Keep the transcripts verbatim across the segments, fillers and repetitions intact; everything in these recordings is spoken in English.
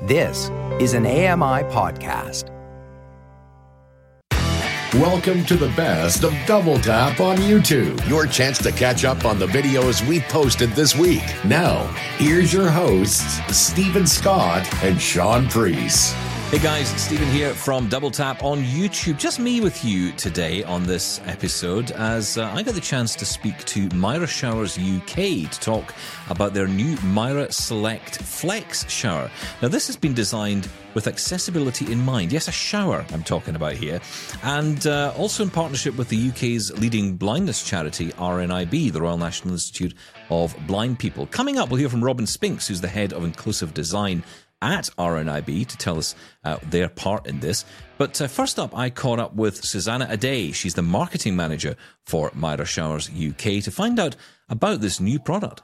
This is an A M I podcast. Welcome to the best of Double Tap on YouTube. Your chance to catch up on the videos we posted this week. Now, here's your hosts, Stephen Scott and Sean Priest. Hey guys, Stephen here from Double Tap on YouTube. Just me with you today on this episode as uh, I got the chance to speak to Myra Showers U K to talk about their new Myra Select Flex shower. Now this has been designed with accessibility in mind. Yes, a shower I'm talking about here. And uh, also in partnership with the U K's leading blindness charity, R N I B, the Royal National Institute of Blind People. Coming up, we'll hear from Robin Spinks, who's the head of inclusive design at R N I B, to tell us uh, their part in this. But uh, first up, I caught up with Susanna Aday. She's the marketing manager for Myra Showers U K to find out about this new product.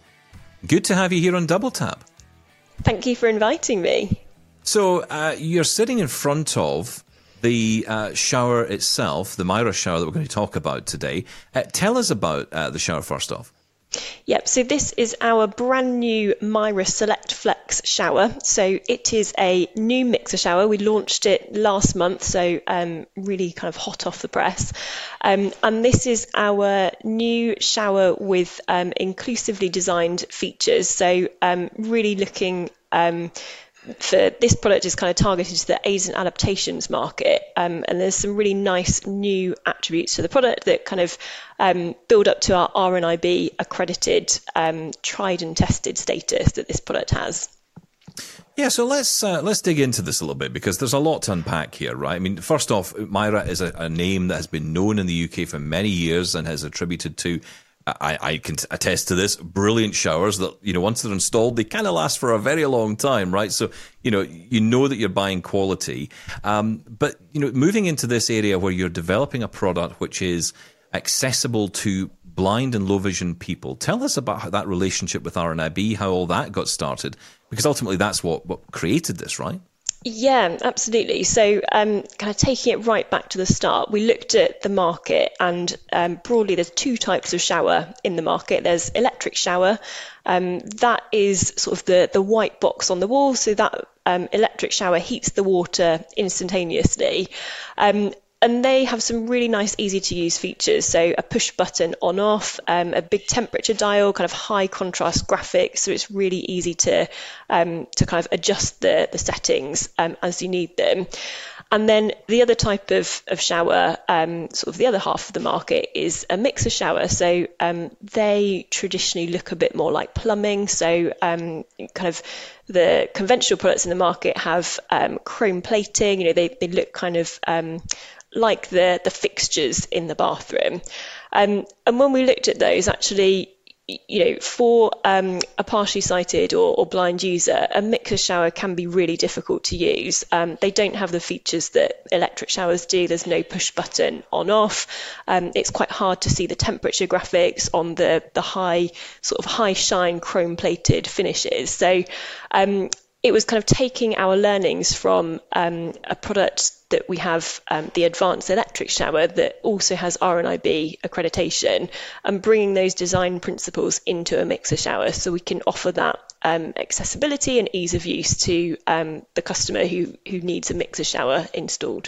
Good to have you here on Double Tap. Thank you for inviting me. So uh, you're sitting in front of the uh, shower itself, the Myra shower that we're going to talk about today. Uh, tell us about uh, the shower first off. Yep, so this is our brand new Myra Select Flex shower. So it is a new mixer shower. We launched it last month, so um, really kind of hot off the press. Um, and this is our new shower with um, inclusively designed features. So um, really looking... Um, for this product is kind of targeted to the aids and adaptations market, um, and there's some really nice new attributes to the product that kind of um, build up to our R N I B accredited, um, tried and tested status that this product has. Yeah, so let's uh, let's dig into this a little bit because there's a lot to unpack here, right? I mean, first off, Myra is a, a name that has been known in the U K for many years and has attributed to, I, I can attest to this, brilliant showers that, you know, once they're installed, they kind of last for a very long time, right? So, you know, you know that you're buying quality. Um, but, you know, moving into this area where you're developing a product which is accessible to blind and low vision people, tell us about how that relationship with R N I B, how all that got started, because ultimately that's what, what created this, right? Yeah, absolutely. So um, kind of taking it right back to the start, we looked at the market and um, broadly there's two types of shower in the market. There's electric shower. Um, that is sort of the, the white box on the wall. So that um, electric shower heats the water instantaneously. Um, And they have some really nice, easy to use features. So a push button on off, um, a big temperature dial, kind of high contrast graphics. So it's really easy to um, to kind of adjust the, the settings um, as you need them. And then the other type of, of shower, um, sort of the other half of the market, is a mixer shower. So um, they traditionally look a bit more like plumbing. So um, kind of the conventional products in the market have um, chrome plating. You know, they, they look kind of um, like the, the fixtures in the bathroom. Um, and when we looked at those, actually, you know, for um, a partially sighted or, or blind user, a mixer shower can be really difficult to use. Um, they don't have the features that electric showers do. There's no push button on off. Um, it's quite hard to see the temperature graphics on the, the high, sort of high shine chrome plated finishes. So um, it was kind of taking our learnings from um, a product that we have, um, the advanced electric shower that also has R N I B accreditation, and bringing those design principles into a mixer shower so we can offer that um, accessibility and ease of use to um, the customer who, who needs a mixer shower installed.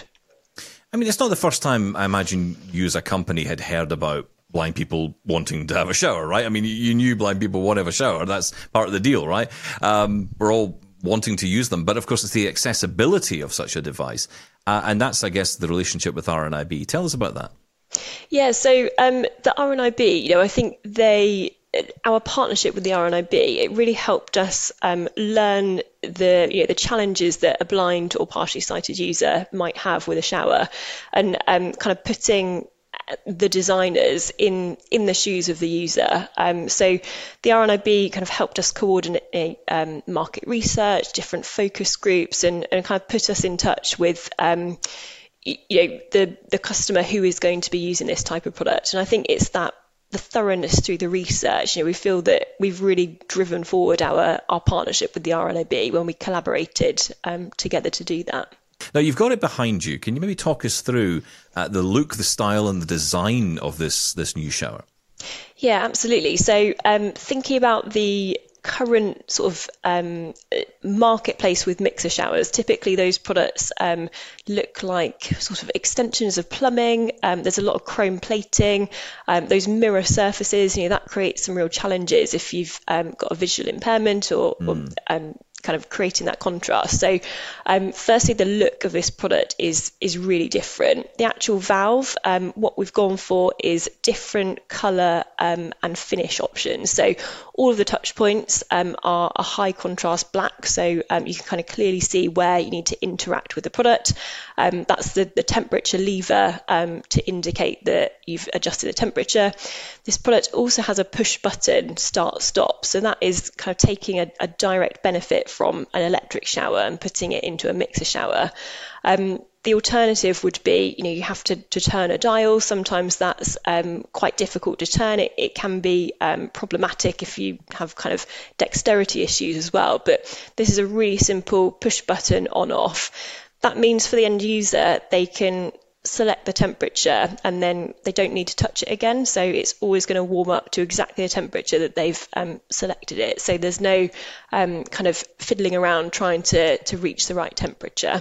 I mean, it's not the first time I imagine you as a company had heard about blind people wanting to have a shower, right? I mean, you knew blind people want to have a shower. That's part of the deal, right? Um, we're all wanting to use them. But of course, it's the accessibility of such a device. Uh, and that's, I guess, the relationship with R N I B. Tell us about that. Yeah, so um, the R N I B, you know, I think they, our partnership with the R N I B, it really helped us um, learn the, you know, the challenges that a blind or partially sighted user might have with a shower, and um, kind of putting the designers in in the shoes of the user. Um, so the R N I B kind of helped us coordinate um, market research, different focus groups, and, and kind of put us in touch with um, you know the the customer who is going to be using this type of product. And I think it's that the thoroughness through the research. You know, we feel that we've really driven forward our our partnership with the R N I B when we collaborated um, together to do that. Now, you've got it behind you. Can you maybe talk us through uh, the look, the style, and the design of this this new shower? Yeah, absolutely. So um, thinking about the current sort of um, marketplace with mixer showers, typically those products um, look like sort of extensions of plumbing. Um, there's a lot of chrome plating, um, those mirror surfaces, you know, that creates some real challenges if you've um, got a visual impairment or, mm. or um, kind of creating that contrast. So um, firstly, the look of this product is is really different. The actual valve, um, what we've gone for is different colour um, and finish options. So all of the touch points um, are a high contrast black, so um, you can kind of clearly see where you need to interact with the product. Um, that's the, the temperature lever um, to indicate that you've adjusted the temperature. This product also has a push button start stop, so that is kind of taking a, a direct benefit from an electric shower and putting it into a mixer shower. Um, the alternative would be, you know, you have to, to turn a dial. Sometimes that's um, quite difficult to turn. It, it can be um, problematic if you have kind of dexterity issues as well. But this is a really simple push button on off. That means for the end user, they can select the temperature and then they don't need to touch it again. So it's always going to warm up to exactly the temperature that they've um, selected it. So there's no um, kind of fiddling around trying to, to reach the right temperature.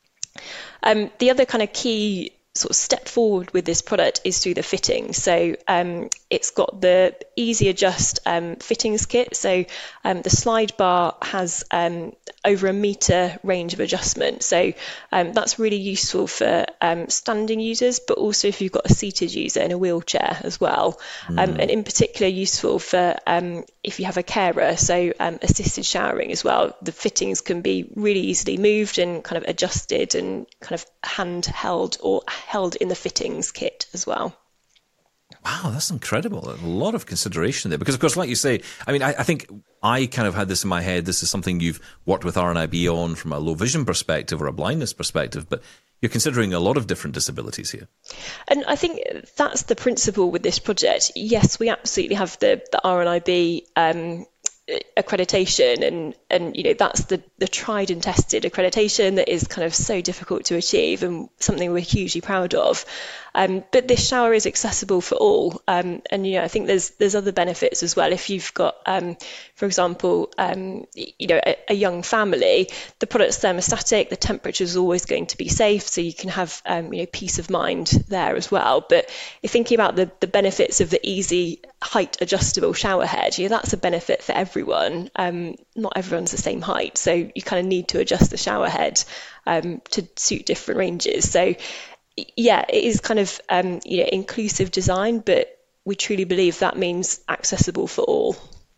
Um, the other kind of key sort of step forward with this product is through the fittings. So um, it's got the easy adjust um, fittings kit. So um, the slide bar has um, over a meter range of adjustment. So um, that's really useful for um, standing users, but also if you've got a seated user in a wheelchair as well. Mm. Um, and in particular useful for um, if you have a carer, so um, assisted showering as well. The fittings can be really easily moved and kind of adjusted and kind of handheld or held in the fittings kit as well. Wow, that's incredible. A lot of consideration there. Because, of course, like you say, I mean, I, I think I kind of had this in my head. This is something you've worked with R N I B on from a low vision perspective or a blindness perspective, but you're considering a lot of different disabilities here. And I think that's the principle with this project. Yes, we absolutely have the, the R N I B um, accreditation, and and you know that's the the tried and tested accreditation that is kind of so difficult to achieve and something we're hugely proud of. Um, but this shower is accessible for all, um, and you know I think there's there's other benefits as well. If you've got, um, for example, um, you know a, a young family, the product's thermostatic, the temperature is always going to be safe, so you can have um, you know peace of mind there as well. But if thinking about the the benefits of the easy height adjustable shower head, you know that's a benefit for everyone. Um, not everyone's the same height, so you kind of need to adjust the shower head um, to suit different ranges. So yeah, it is kind of um, you know inclusive design, but we truly believe that means accessible for all.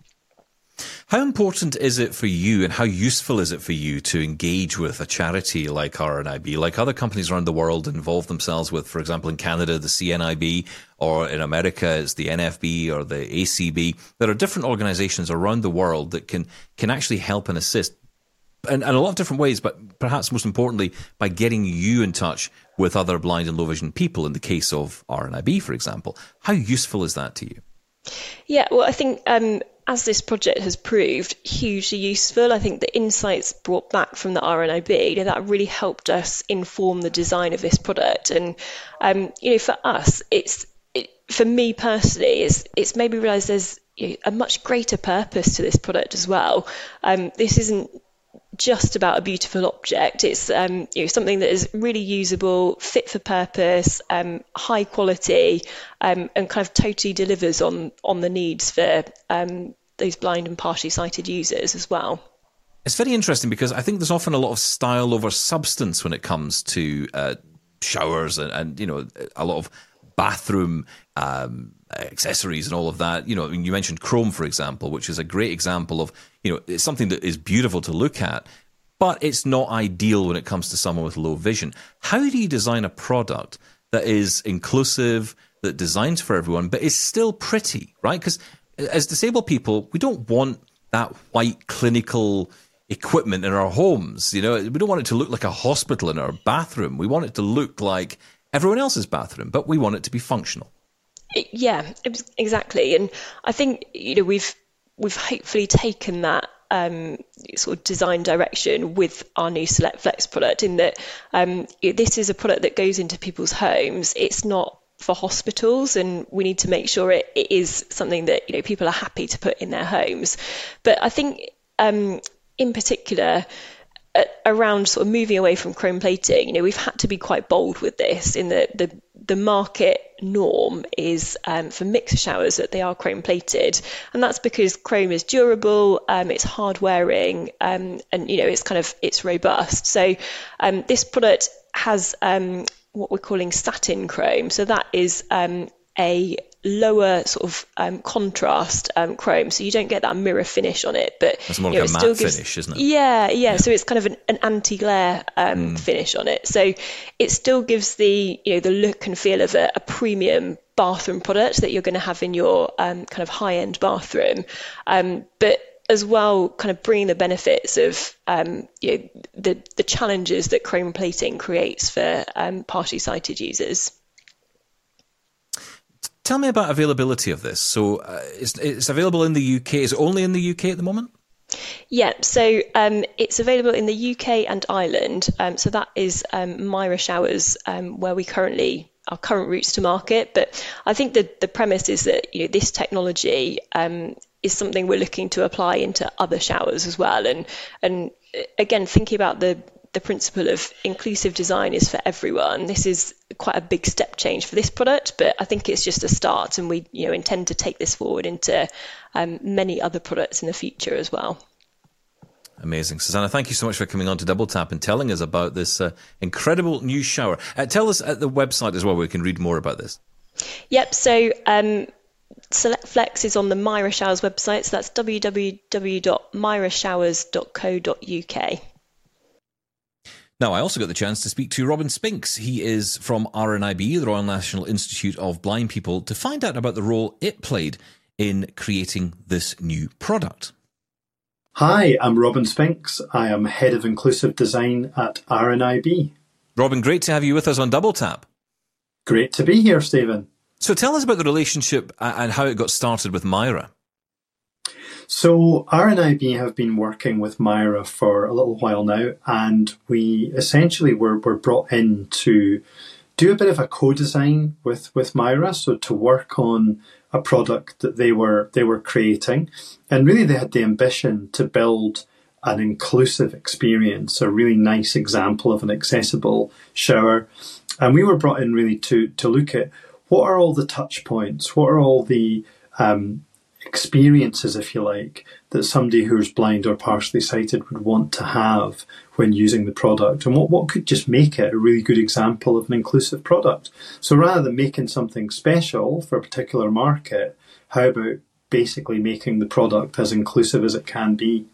How important is it for you, and how useful is it for you to engage with a charity like R N I B, like other companies around the world involve themselves with, for example, in Canada, the C N I B, or in America, it's the N F B or the A C B. There are different organizations around the world that can, can actually help and assist in, in a lot of different ways, but perhaps most importantly, by getting you in touch with other blind and low vision people in the case of R N I B, for example. How useful is that to you? Yeah, well, I think um, as this project has proved, hugely useful. I think the insights brought back from the R N I B, you know, that really helped us inform the design of this product. And, um, you know, for us, it's, it, for me personally, it's, it's made me realise there's you know, a much greater purpose to this product as well. Um, this isn't just about a beautiful object. It's um, you know, something that is really usable, fit for purpose, um, high quality, um, and kind of totally delivers on on the needs for um, those blind and partially sighted users as well. It's very interesting because I think there's often a lot of style over substance when it comes to uh, showers and, and you know a lot of bathroom um, accessories and all of that. You know, I mean, you mentioned chrome, for example, which is a great example of, you know, it's something that is beautiful to look at, but it's not ideal when it comes to someone with low vision. How do you design a product that is inclusive, that designs for everyone, but is still pretty, right? Because as disabled people, we don't want that white clinical equipment in our homes. You know, we don't want it to look like a hospital in our bathroom. We want it to look like everyone else's bathroom, but we want it to be functional. Yeah, exactly. And I think, you know, we've we've hopefully taken that um, sort of design direction with our new Select Flex product, in that um, this is a product that goes into people's homes. It's not for hospitals, and we need to make sure it, it is something that, you know, people are happy to put in their homes. But I think um, in particular, uh, around sort of moving away from chrome plating, you know, we've had to be quite bold with this, in that the the market norm is um, for mixer showers that they are chrome plated, and that's because chrome is durable, um, it's hard wearing, um, and you know, it's kind of it's robust. So um, this product has um, what we're calling satin chrome, so that is um, a lower sort of um, contrast um, chrome, so you don't get that mirror finish on it, but it's more like like know, a it matte gives, finish, isn't it? Yeah, yeah, yeah. So it's kind of an, an anti-glare um, mm. finish on it, so it still gives the, you know, the look and feel of a, a premium bathroom product that you're going to have in your um, kind of high-end bathroom, um, but as well, kind of bringing the benefits of um, you know, the the challenges that chrome plating creates for um, partially sighted users. Tell me about availability of this. So uh, it's, it's available in the U K. Is it only in the U K at the moment? Yeah, so um, it's available in the U K and Ireland. Um, so that is um, Myra Showers, um, where we currently, our current routes to market. But I think the, the premise is that, you know, this technology um, is something we're looking to apply into other showers as well. And and again, thinking about the the principle of inclusive design is for everyone. This is quite a big step change for this product, but I think it's just a start, and we, you know, intend to take this forward into um, many other products in the future as well. Amazing. Susanna, thank you so much for coming on to Double Tap and telling us about this uh, incredible new shower. Uh, tell us at the website as well where we can read more about this. Yep, so um, Select Flex is on the Myra Showers website, so that's w w w dot myra showers dot co dot u k. Now, I also got the chance to speak to Robin Spinks. He is from R N I B, the Royal National Institute of Blind People, to find out about the role it played in creating this new product. Hi, I'm Robin Spinks. I am Head of Inclusive Design at R N I B. Robin, great to have you with us on Double Tap. Great to be here, Stephen. So tell us about the relationship and how it got started with Myra. So R N I B have been working with Myra for a little while now, and we essentially were, were brought in to do a bit of a co-design with, with Myra, so to work on a product that they were they were creating. And really they had the ambition to build an inclusive experience, a really nice example of an accessible shower. And we were brought in really to, to look at what are all the touch points, what are all the um, experiences, if you like, that somebody who's blind or partially sighted would want to have when using the product, and what, what could just make it a really good example of an inclusive product. So rather than making something special for a particular market, how about basically making the product as inclusive as it can be?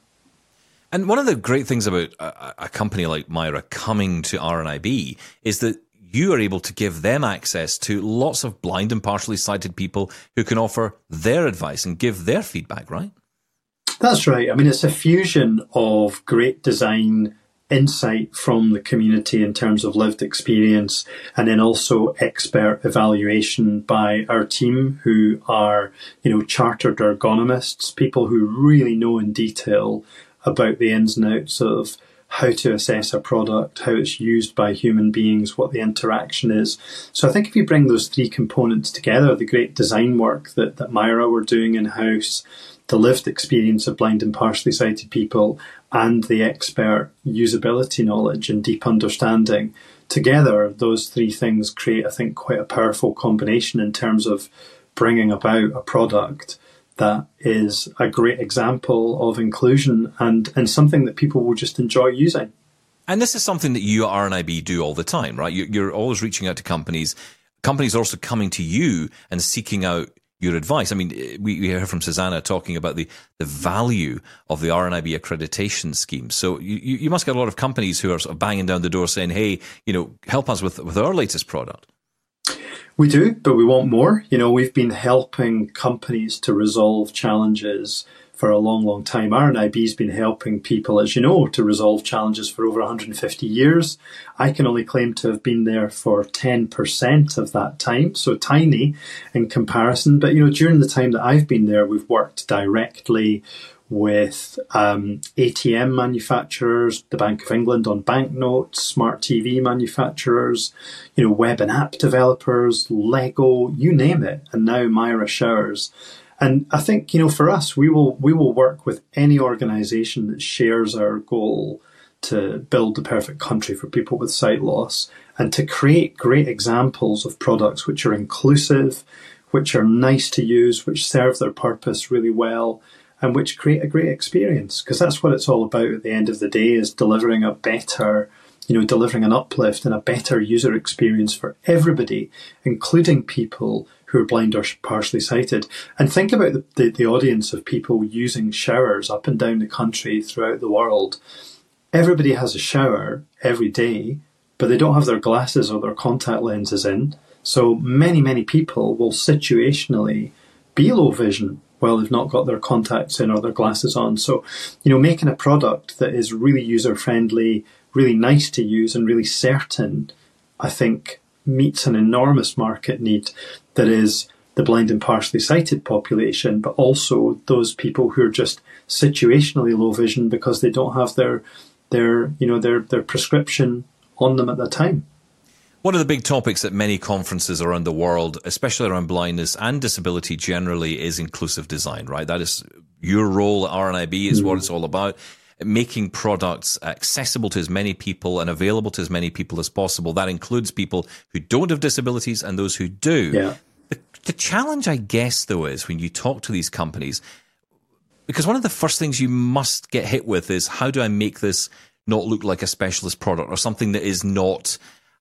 And one of the great things about a, a company like Myra coming to R N I B is that you are able to give them access to lots of blind and partially sighted people who can offer their advice and give their feedback, right? That's right. I mean, it's a fusion of great design, insight from the community in terms of lived experience, and then also expert evaluation by our team, who are, you know, chartered ergonomists, people who really know in detail about the ins and outs of how to assess a product, how it's used by human beings, what the interaction is. So I think if you bring those three components together, the great design work that, that Myra were doing in-house, the lived experience of blind and partially sighted people, and the expert usability knowledge and deep understanding, together those three things create, I think, quite a powerful combination in terms of bringing about a product that is a great example of inclusion and, and something that people will just enjoy using. And this is something that you at R N I B do all the time, right? You're always reaching out to companies. Companies are also coming to you and seeking out your advice. I mean, we, we heard from Susanna talking about the, the value of the R N I B accreditation scheme. So you, you must get a lot of companies who are sort of banging down the door saying, hey, you know, help us with, with our latest product. We do, but we want more. You know, we've been helping companies to resolve challenges for a long, long time. R N I B's been helping people, as you know, to resolve challenges for over one hundred fifty years. I can only claim to have been there for ten percent of that time, so tiny in comparison. But, you know, during the time that I've been there, we've worked directly with um, A T M manufacturers, the Bank of England on banknotes, smart T V manufacturers, you know, web and app developers, Lego, you name it, and now Mira Showers. And I think, you know, for us, we will we will work with any organisation that shares our goal to build the perfect country for people with sight loss, and to create great examples of products which are inclusive, which are nice to use, which serve their purpose really well, and which create a great experience. Because that's what it's all about at the end of the day, is delivering a better, you know, delivering an uplift and a better user experience for everybody, including people who are blind or partially sighted. And think about the, the, the audience of people using showers up and down the country, throughout the world. Everybody has a shower every day, but they don't have their glasses or their contact lenses in. So many, many people will situationally be low vision while they've not got their contacts in or their glasses on. So, you know, making a product that is really user-friendly, really nice to use, and really certain, I think, meets an enormous market need that is the blind and partially sighted population, but also those people who are just situationally low vision because they don't have their, their, you know, their, their prescription on them at the time. One of the big topics at many conferences around the world, especially around blindness and disability generally, is inclusive design, right? That is your role at R N I B, is mm. what it's all about. Making products accessible to as many people and available to as many people as possible. That includes people who don't have disabilities and those who do. Yeah. The, the challenge, I guess, though, is when you talk to these companies, because one of the first things you must get hit with is, how do I make this not look like a specialist product or something that is not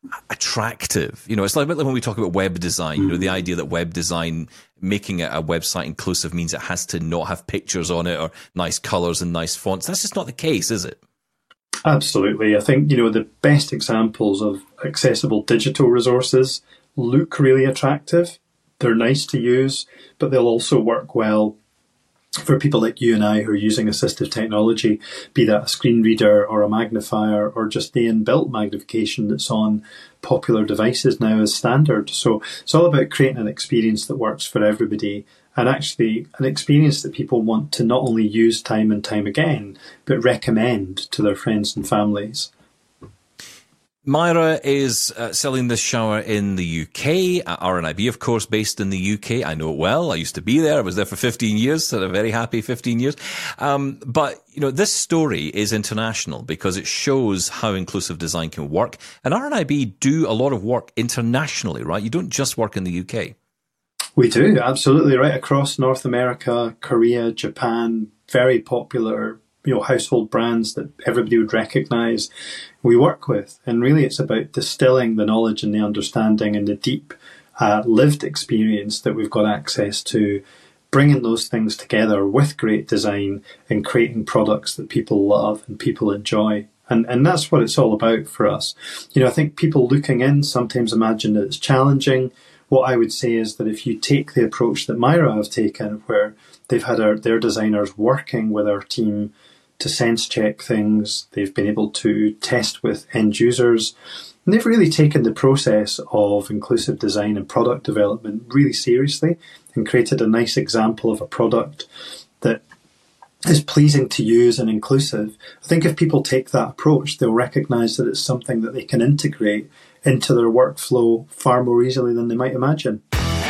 attractive? You know, it's like when we talk about web design, you know, the idea that web design, making a website inclusive, means it has to not have pictures on it or nice colors and nice fonts. That's just not the case, is it? Absolutely. I think, you know, the best examples of accessible digital resources look really attractive. They're nice to use, but they'll also work well for people like you and I who are using assistive technology, be that a screen reader or a magnifier or just the inbuilt magnification that's on popular devices now as standard. So it's all about creating an experience that works for everybody, and actually an experience that people want to not only use time and time again, but recommend to their friends and families. Mira is uh, selling this shower in the U K, at R N I B, of course, based in the U K. I know it well. I used to be there. I was there for fifteen years, so a very happy fifteen years. Um, but, you know, this story is international because it shows how inclusive design can work. And R N I B do a lot of work internationally, right? You don't just work in the U K. We do, absolutely. Right across North America, Korea, Japan, very popular, you know, household brands that everybody would recognize, we work with. And really it's about distilling the knowledge and the understanding and the deep uh, lived experience that we've got access to, bringing those things together with great design and creating products that people love and people enjoy. And and that's what it's all about for us. You know, I think people looking in sometimes imagine that it's challenging. What I would say is that if you take the approach that Mira have taken, where they've had our, their designers working with our team to sense check things, they've been able to test with end users, and they've really taken the process of inclusive design and product development really seriously and created a nice example of a product that is pleasing to use and inclusive. I think if people take that approach, they'll recognise that it's something that they can integrate into their workflow far more easily than they might imagine.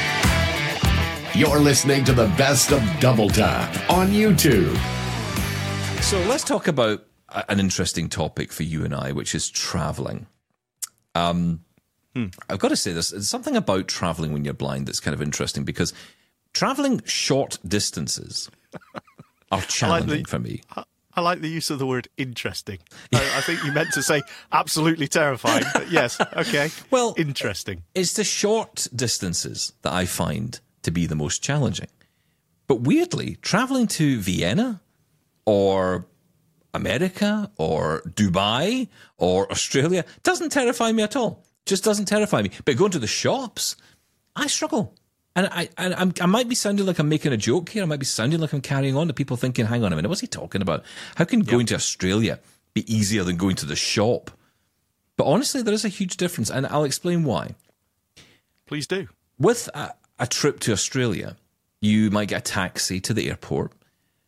You're listening to the best of Double Tap on YouTube. So let's talk about an interesting topic for you and I, which is traveling. Um, hmm. I've got to say this, there's something about traveling when you're blind that's kind of interesting, because traveling short distances are challenging I like the, for me. I, I like the use of the word interesting. I, I think you meant to say absolutely terrifying, but yes, okay. Well, interesting. It's the short distances that I find to be the most challenging. But weirdly, traveling to Vienna or America or Dubai or Australia doesn't terrify me at all. Just doesn't terrify me. But going to the shops, I struggle. And I, I, I'm, I might be sounding like I'm making a joke here. I might be sounding like I'm carrying on to people thinking, hang on a minute, what's he talking about? How can going yep. to Australia be easier than going to the shop? But honestly, there is a huge difference, and I'll explain why. Please do. With a, a trip to Australia, you might get a taxi to the airport.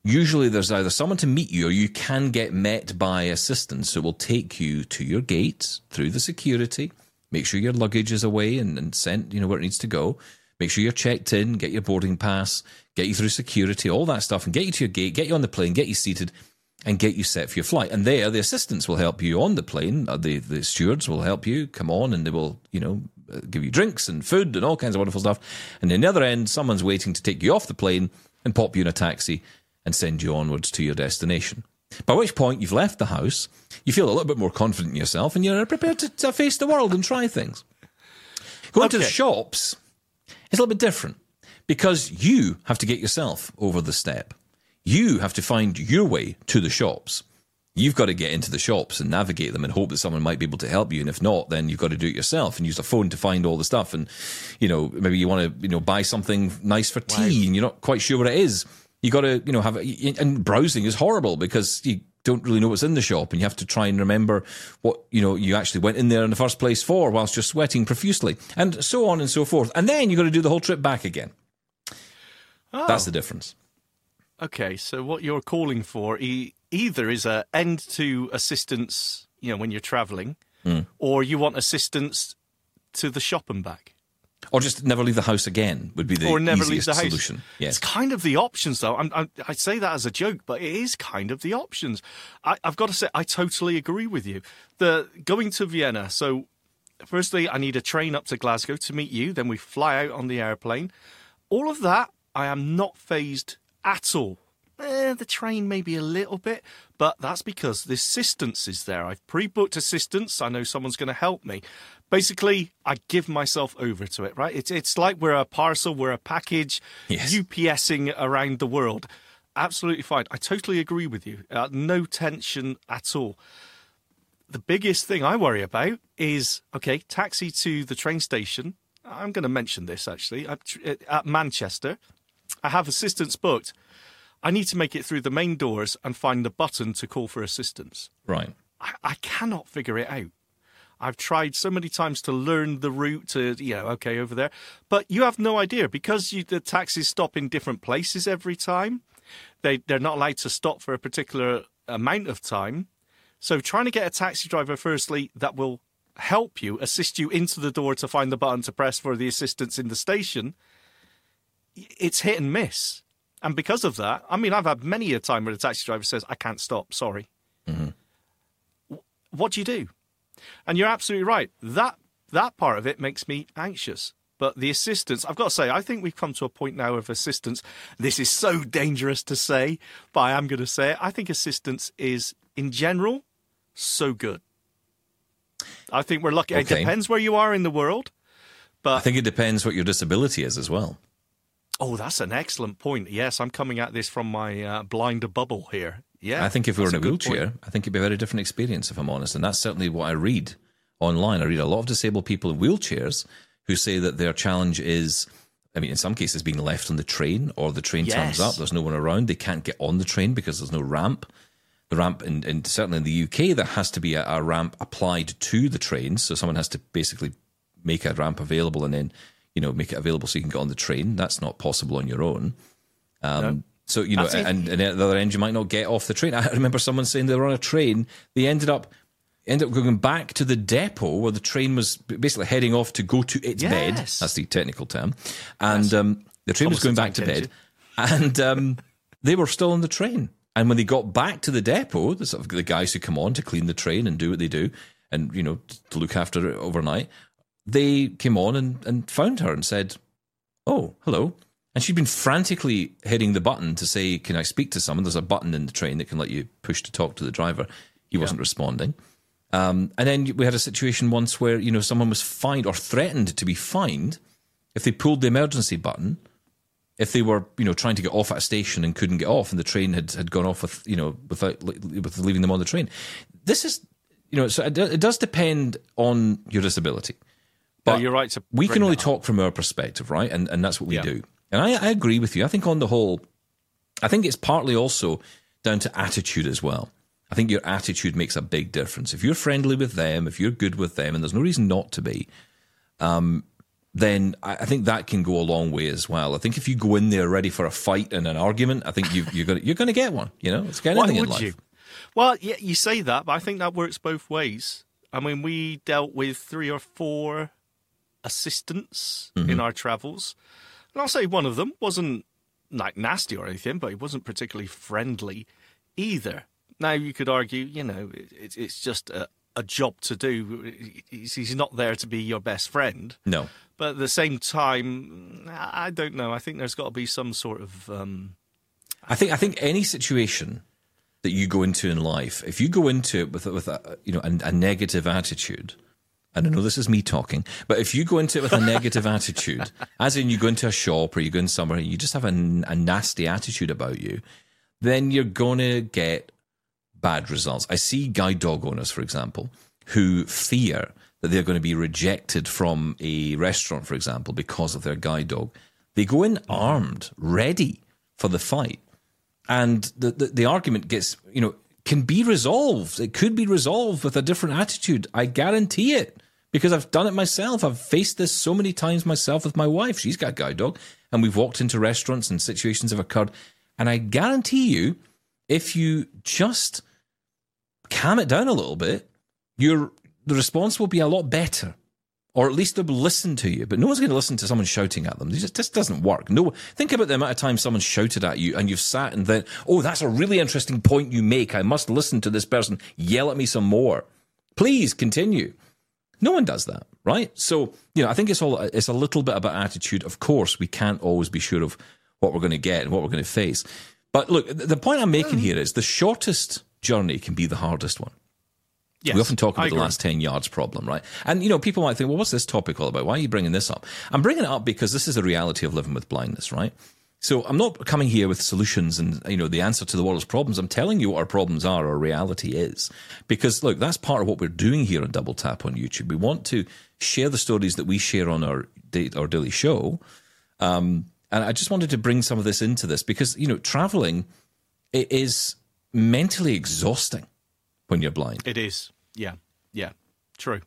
Usually there's either someone to meet you or you can get met by assistance who will take you to your gate through the security, make sure your luggage is away and, and sent, you know, where it needs to go, make sure you're checked in, get your boarding pass, get you through security, all that stuff, and get you to your gate, get you on the plane, get you seated, and get you set for your flight. And there, the assistants will help you on the plane. The, the stewards will help you come on and they will, you know, give you drinks and food and all kinds of wonderful stuff. And on the other end, someone's waiting to take you off the plane and pop you in a taxi and send you onwards to your destination. By which point you've left the house, you feel a little bit more confident in yourself, and you're prepared to, to face the world and try things. Going okay. to the shops is a little bit different because you have to get yourself over the step. You have to find your way to the shops. You've got to get into the shops and navigate them and hope that someone might be able to help you. And if not, then you've got to do it yourself and use a phone to find all the stuff. And, you know, maybe you want to, you know, buy something nice for tea wow. and you're not quite sure what it is. You got to, you know, have it. And browsing is horrible because you don't really know what's in the shop and you have to try and remember what, you know, you actually went in there in the first place for whilst you're sweating profusely and so on and so forth. And then you've got to do the whole trip back again. Oh. That's the difference. Okay, so what you're calling for e- either is an end to assistance, you know, when you're travelling, mm. or you want assistance to the shop and back. Or just never leave the house again would be the or never easiest leave the house. solution. Yes. It's kind of the options, though. I'm, I'm, I say that as a joke, but it is kind of the options. I, I've got to say, I totally agree with you. The going to Vienna, so firstly, I need a train up to Glasgow to meet you. Then we fly out on the airplane. All of that, I am not fazed at all. Eh, the train maybe a little bit, but that's because the assistance is there. I've pre-booked assistance. I know someone's going to help me. Basically, I give myself over to it, right? It's it's like we're a parcel, we're a package, yes. UPSing around the world. Absolutely fine. I totally agree with you. Uh, no tension at all. The biggest thing I worry about is, okay, taxi to the train station. I'm going to mention this, actually. At Manchester, I have assistance booked. I need to make it through the main doors and find the button to call for assistance. Right. I, I cannot figure it out. I've tried so many times to learn the route to, you know, okay, over there. But you have no idea because you, the taxis stop in different places every time. They, they're not allowed to stop for a particular amount of time. So trying to get a taxi driver, firstly, that will help you, assist you into the door to find the button to press for the assistance in the station, it's hit and miss. And because of that, I mean, I've had many a time where the taxi driver says, I can't stop, sorry. Mm-hmm. What do you do? And you're absolutely right. That that part of it makes me anxious. But the assistance, I've got to say, I think we've come to a point now of assistance. This is so dangerous to say, but I am going to say it. I think assistance is, in general, so good. I think we're lucky. Okay. It depends where you are in the world. But I think it depends what your disability is as well. Oh, that's an excellent point. Yes, I'm coming at this from my uh, blind bubble here. Yeah, I think if we were in a wheelchair, point. I think it'd be a very different experience, if I'm honest. And that's certainly what I read online. I read a lot of disabled people in wheelchairs who say that their challenge is, I mean, in some cases, being left on the train, or the train yes. turns up, there's no one around, they can't get on the train because there's no ramp. The ramp, in, in certainly in the U K, there has to be a, a ramp applied to the train, so someone has to basically make a ramp available and then, you know, make it available so you can get on the train. That's not possible on your own. Um, no. So, you know, and, and at the other end, you might not get off the train. I remember someone saying they were on a train. They ended up ended up going back to the depot where the train was basically heading off to go to its yes. bed. That's the technical term. And yes. um, the train was going back to bed. And um, they were still on the train. And when they got back to the depot, the, sort of the guys who come on to clean the train and do what they do and, you know, to look after it overnight, they came on and, and found her and said, oh, hello. And she'd been frantically hitting the button to say, can I speak to someone? There's a button in the train that can let you push to talk to the driver. He yeah. wasn't responding. Um, and then we had a situation once where, you know, someone was fined or threatened to be fined if they pulled the emergency button, if they were, you know, trying to get off at a station and couldn't get off and the train had, had gone off with, you know, without with leaving them on the train. This is, you know, so it, it does depend on your disability. But no, you're right. To we can only up. talk from our perspective, right? And and that's what we yeah. do. And I, I agree with you. I think on the whole, I think it's partly also down to attitude as well. I think your attitude makes a big difference. If you're friendly with them, if you're good with them, and there's no reason not to be, um, then I think that can go a long way as well. I think if you go in there ready for a fight and an argument, I think you, you're going you're going to get one. You know, it's kind of Why thing in would life. you? Well, yeah, you say that, but I think that works both ways. I mean, we dealt with three or four assistants mm-hmm. in our travels, and I'll say one of them wasn't like nasty or anything, but he wasn't particularly friendly either. Now you could argue, you know, it, it's just a, a job to do. He's, he's not there to be your best friend. No. But at the same time, I don't know. I think there's got to be some sort of. Um... I think I think any situation that you go into in life, if you go into it with with a you know a, a negative attitude, and I know this is me talking, but if you go into it with a negative attitude, as in you go into a shop or you go in somewhere and you just have a, a nasty attitude about you, then you're gonna get bad results. I see guide dog owners, for example, who fear that they're going to be rejected from a restaurant, for example, because of their guide dog. They go in armed, ready for the fight. And the, the, the argument gets, you know, can be resolved. It could be resolved with a different attitude. I guarantee it, because I've done it myself. I've faced this so many times myself with my wife. She's got a guide dog, and we've walked into restaurants and situations have occurred. And I guarantee you, if you just calm it down a little bit, you're the response will be a lot better, or at least they'll listen to you. But no one's going to listen to someone shouting at them. It just, just doesn't work. No, think about the amount of time someone shouted at you and you've sat and then, oh, that's a really interesting point you make. I must listen to this person yell at me some more. Please continue. No one does that, right? So, you know, I think it's all it's a little bit about attitude. Of course, we can't always be sure of what we're going to get and what we're going to face. But look, the point I'm making here is the shortest journey can be the hardest one. Yes, we often talk about the last ten yards problem, right? And, you know, people might think, well, what's this topic all about? Why are you bringing this up? I'm bringing it up because this is the reality of living with blindness, right? So I'm not coming here with solutions and, you know, the answer to the world's problems. I'm telling you what our problems are, our reality is. Because, look, that's part of what we're doing here on Double Tap on YouTube. We want to share the stories that we share on our, our daily show. Um, and I just wanted to bring some of this into this because, you know, traveling it is mentally exhausting when you're blind. It is. Yeah. Yeah. True.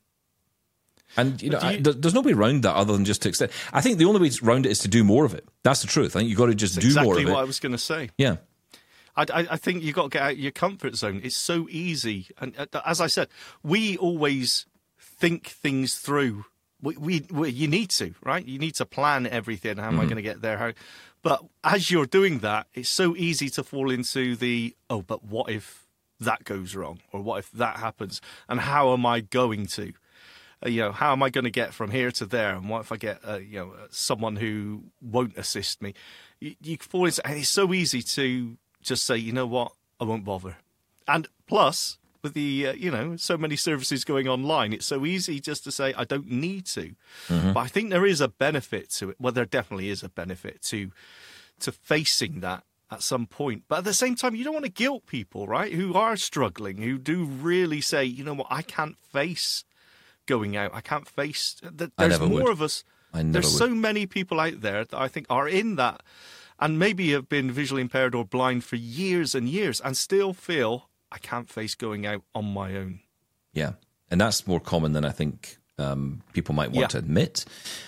And, you know, you, I, there's no way around that other than just to extend. I think the only way around it is to do more of it. That's the truth. I think you've got to just do exactly more of it. Exactly what I was going to say. Yeah. I, I, I think you've got to get out of your comfort zone. It's so easy. And uh, as I said, we always think things through. We, we, we You need to, right? You need to plan everything. How am mm-hmm. I going to get there? How? But as you're doing that, it's so easy to fall into the, oh, but what if that goes wrong? Or what if that happens? And how am I going to? Uh, you know, how am I going to get from here to there? And what if I get, uh, you know, someone who won't assist me? You, you fall into, and it's so easy to just say, you know what, I won't bother. And plus, with the, uh, you know, so many services going online, it's so easy just to say, I don't need to. Mm-hmm. But I think there is a benefit to it. Well, there definitely is a benefit to to facing that at some point. But at the same time, you don't want to guilt people, right, who are struggling, who do really say, you know what, I can't face going out. I can't face... There's more would. of us. I never There's would. so many people out there that I think are in that and maybe have been visually impaired or blind for years and years and still feel I can't face going out on my own. Yeah. And that's more common than I think um, people might want yeah. to admit.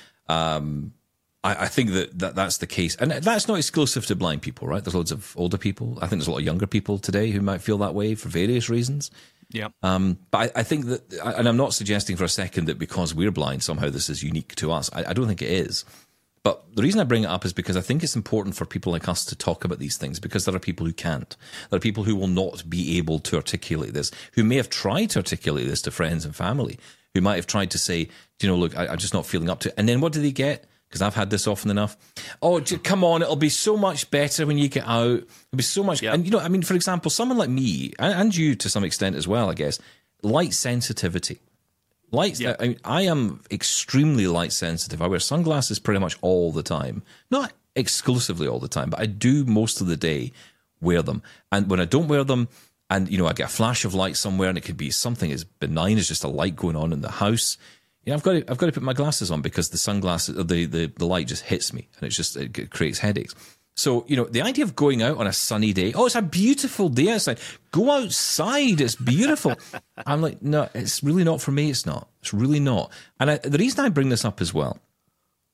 Um, I, I think that, that that's the case. And that's not exclusive to blind people, right? There's loads of older people. I think there's a lot of younger people today who might feel that way for various reasons. Yeah. Um, but I, I think that, and I'm not suggesting for a second that because we're blind, somehow this is unique to us. I, I don't think it is. But the reason I bring it up is because I think it's important for people like us to talk about these things, because there are people who can't. There are people who will not be able to articulate this, who may have tried to articulate this to friends and family, who might have tried to say, you know, look, I, I'm just not feeling up to it. And then what do they get? Because I've had this often enough. Oh, come on, it'll be so much better when you get out. It'll be so much. Yep. And, you know, I mean, for example, someone like me, and, and you to some extent as well, I guess, light sensitivity. Light, yep. I mean, I am extremely light sensitive. I wear sunglasses pretty much all the time. Not exclusively all the time, but I do most of the day wear them. And when I don't wear them, and, you know, I get a flash of light somewhere, and it could be something as benign as just a light going on in the house. You know, I've got to, I've got to put my glasses on because the sunglasses, the, the, the light just hits me and it's just, it creates headaches. So, you know, the idea of going out on a sunny day, oh, it's a beautiful day outside. Go outside. It's beautiful. I'm like, no, it's really not for me. It's not. It's really not. And I, the reason I bring this up as well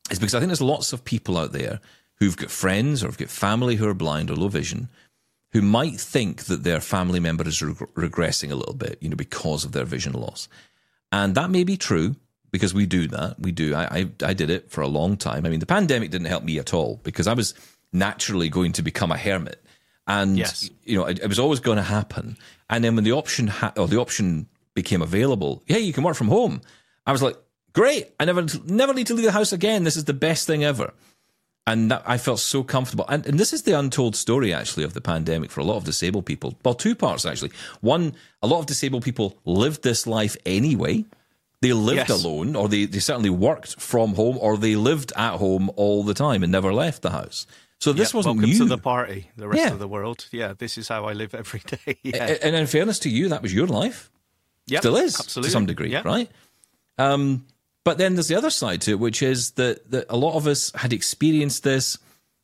is because I think there's lots of people out there who've got friends or have got family who are blind or low vision, who might think that their family member is reg- regressing a little bit, you know, because of their vision loss. And that may be true, because we do that. We do. I, I, I did it for a long time. I mean, the pandemic didn't help me at all, because I was naturally going to become a hermit. And, yes. you know, it, it was always going to happen. And then when the option ha- or the option became available, hey, you can work from home, I was like, great, I never never need to leave the house again. This is the best thing ever. And that, I felt so comfortable. And, and this is the untold story, actually, of the pandemic for a lot of disabled people. Well, two parts, actually. One, a lot of disabled people lived this life anyway. They lived yes. alone, or they, they certainly worked from home, or they lived at home all the time and never left the house. So this yep, wasn't welcome new. to the party, the rest yeah. of the world. Yeah, this is how I live every day. Yeah. And in fairness to you, that was your life. Yep, Still is, absolutely. to some degree, yep. right? Um, but then there's the other side to it, which is that, that a lot of us had experienced this,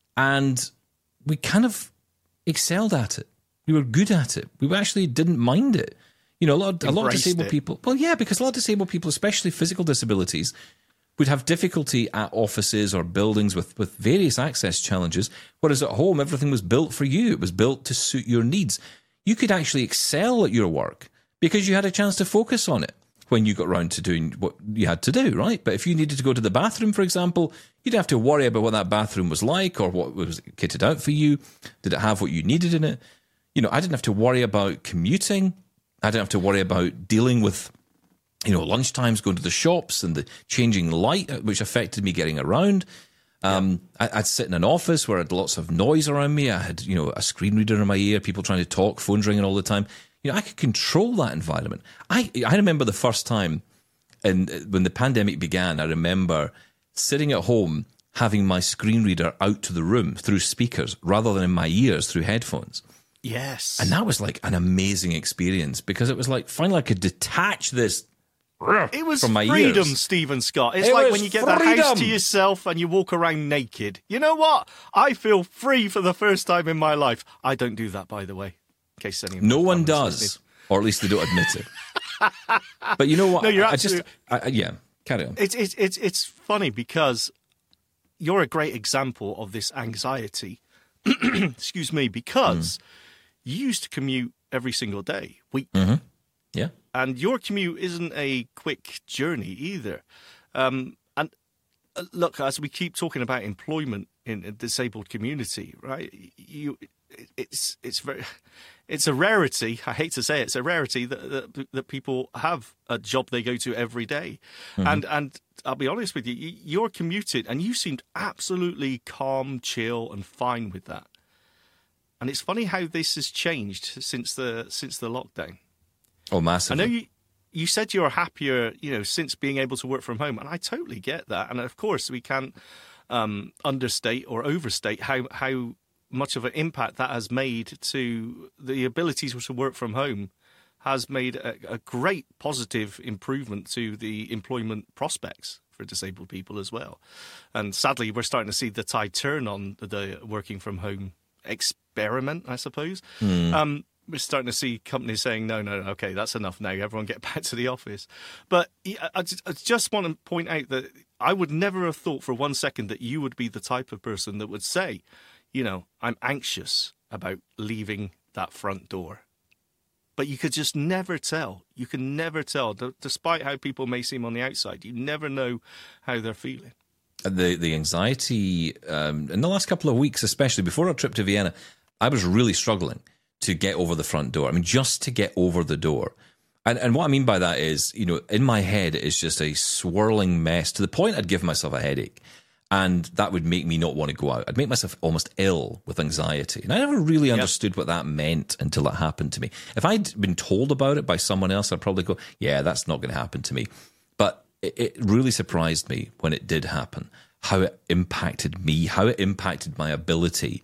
and we kind of excelled at it. We were good at it. We actually didn't mind it. You know, a lot, of, a lot of disabled it. people. Well, yeah, because a lot of disabled people, especially physical disabilities, would have difficulty at offices or buildings with, with various access challenges, whereas at home, everything was built for you. It was built to suit your needs. You could actually excel at your work because you had a chance to focus on it when you got round to doing what you had to do, right? But if you needed to go to the bathroom, for example, you'd have to worry about what that bathroom was like, or what was kitted out for you. Did it have what you needed in it? You know, I didn't have to worry about commuting. I didn't have to worry about dealing with, you know, lunchtimes, going to the shops and the changing light, which affected me getting around. Um, yeah. I, I'd sit in an office where I had lots of noise around me. I had, you know, a screen reader in my ear, people trying to talk, phones ringing all the time. You know, I could control that environment. I I remember the first time, and when the pandemic began, I remember sitting at home having my screen reader out to the room through speakers rather than in my ears through headphones. Yes. And that was like an amazing experience, because it was like finally I could detach this it was from my freedom, ears. Stephen Scott. It's It like was when you get freedom. the house to yourself and you walk around naked. You know what? I feel free for the first time in my life. I don't do that, by the way. In case any of No my one fans does, listening. or at least they don't admit it. But you know what? No, you're I, I just, absolutely- I, yeah, carry on. It's it's it's it's funny because you're a great example of this anxiety. Excuse me, because mm. you used to commute every single day, week, mm-hmm. yeah, and your commute isn't a quick journey either. Um, and uh, look, as we keep talking about employment in the disabled community, right? You, it's it's very. It's a rarity. I hate to say it, it's a rarity that, that that people have a job they go to every day. Mm-hmm. And and I'll be honest with you, you're commuted and you seemed absolutely calm, chill, and fine with that. And it's funny how this has changed since the since the lockdown. Oh, massively. I know you you said you're happier, you know, since being able to work from home, and I totally get that. And of course, we can't um, understate or overstate how how. much of an impact that has made to the abilities to work from home has made a, a great positive improvement to the employment prospects for disabled people as well. And sadly, we're starting to see the tide turn on the working from home experiment, I suppose. Mm. Um, we're starting to see companies saying, no, no, no, okay, that's enough now. Everyone get back to the office. But I just, I just want to point out that I would never have thought for one second that you would be the type of person that would say, you know, I'm anxious about leaving that front door. But you could just never tell. You can never tell. D- despite how people may seem on the outside, you never know how they're feeling. The the anxiety um, in the last couple of weeks, especially before our trip to Vienna, I was really struggling to get over the front door. I mean, just to get over the door. And and what I mean by that is, you know, in my head, it's just a swirling mess to the point I'd give myself a headache. And that would make me not want to go out. I'd make myself almost ill with anxiety. And I never really yep. understood what that meant until it happened to me. If I'd been told about it by someone else, I'd probably go, yeah, that's not going to happen to me. But it, it really surprised me when it did happen, how it impacted me, how it impacted my ability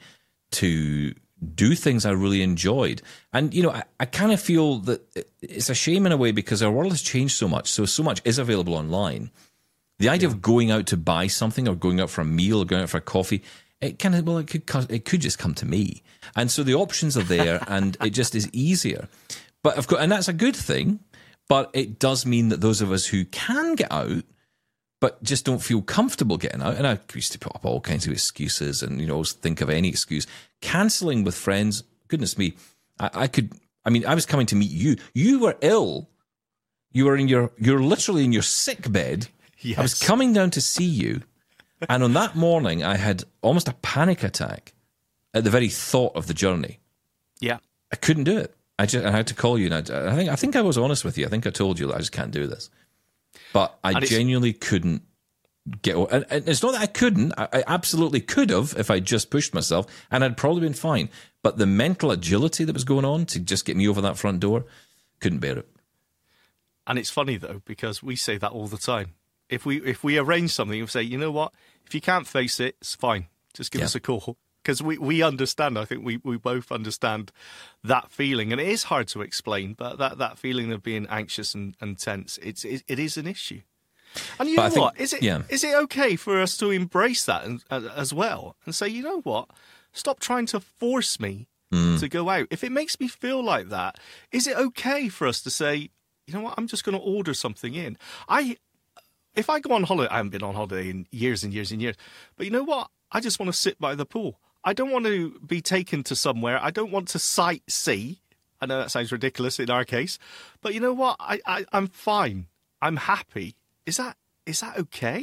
to do things I really enjoyed. And, you know, I, I kind of feel that it's a shame in a way because our world has changed so much. So, so much is available online. The idea yeah. of going out to buy something or going out for a meal or going out for a coffee, it kind of, well, it could, it could just come to me. And so the options are there and it just is easier. But of course, and that's a good thing, but it does mean that those of us who can get out but just don't feel comfortable getting out. And I used to put up all kinds of excuses and, you know, think of any excuse. Cancelling with friends, goodness me, I, I could, I mean, I was coming to meet you. You were ill. You were in your, you're literally in your sick bed. Yes. I was coming down to see you. And on that morning, I had almost a panic attack at the very thought of the journey. Yeah. I couldn't do it. I just I had to call you. And I, I think I think I was honest with you. I think I told you that I just can't do this. But I genuinely couldn't get... And, and it's not that I couldn't. I, I absolutely could have if I just pushed myself, and I'd probably been fine. But the mental agility that was going on to just get me over that front door, couldn't bear it. And it's funny, though, because we say that all the time. If we if we arrange something, we say, you know what? If you can't face it, it's fine. Just give yeah. us a call. Because we, we understand. I think we, we both understand that feeling. And it is hard to explain, but that, that feeling of being anxious and, and tense, it's, it, it is an issue. And you but know think, what? Is it yeah. is it okay for us to embrace that and, uh, as well and say, you know what? Stop trying to force me mm. to go out. If it makes me feel like that, is it okay for us to say, you know what? I'm just going to order something in. I... If I go on holiday, I haven't been on holiday in years and years and years, but you know what? I just want to sit by the pool. I don't want to be taken to somewhere. I don't want to sightsee. I know that sounds ridiculous in our case, but you know what? I, I, I'm fine. I'm happy. Is that is that okay?